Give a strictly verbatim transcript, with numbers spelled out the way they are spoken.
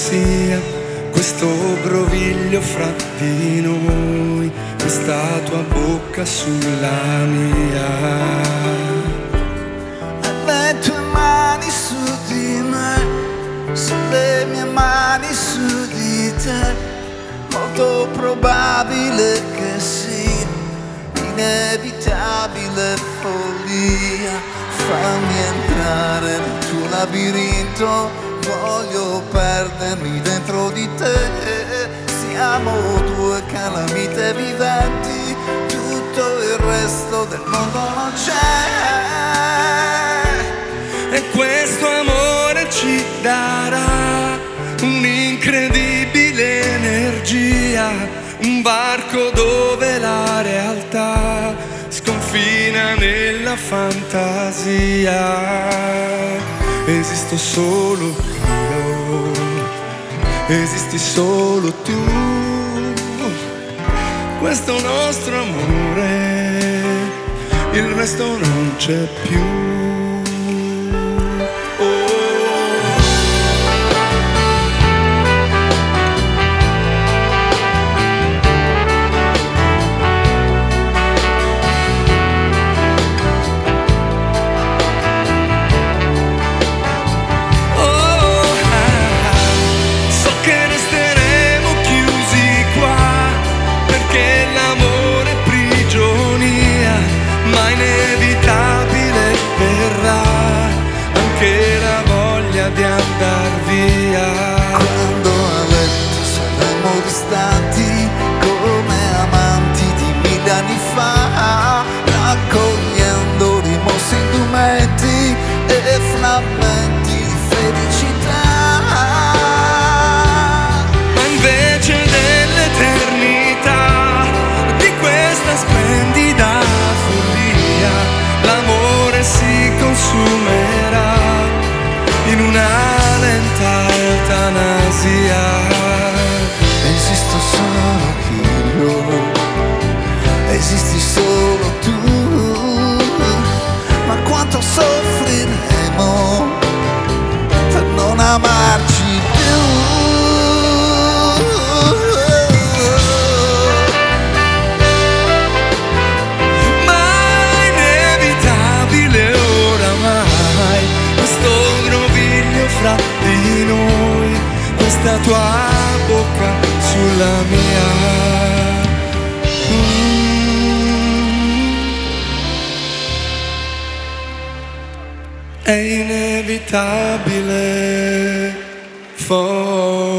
sia questo groviglio fra di noi, questa tua bocca sulla mia. Le tue mani su di me, sulle mie mani su di te, molto probabile che sia inevitabile follia. Fammi entrare nel tuo labirinto, voglio perdermi dentro di te. Siamo due calamite viventi, tutto il resto del mondo non c'è. E questo amore ci darà un'incredibile energia, un varco dove la realtà sconfina nella fantasia. Esisto solo io, esisti solo tu, questo nostro amore, il resto non c'è più. Di andar via. Quando a letto saremo distanti come amanti di mille anni fa, raccogliendo rimossi indumenti e frammenti di felicità. Ma invece dell'eternità, di questa splendida follia, l'amore si consumerà in una lenta eutanasia. Esisto solo io, esisti solo tu, ma quanto soffriremo per non amarci più. Ma inevitabile oramai questo groviglio fra di noi, questa tua bocca sulla mia. Mm. È inevitabile, forse.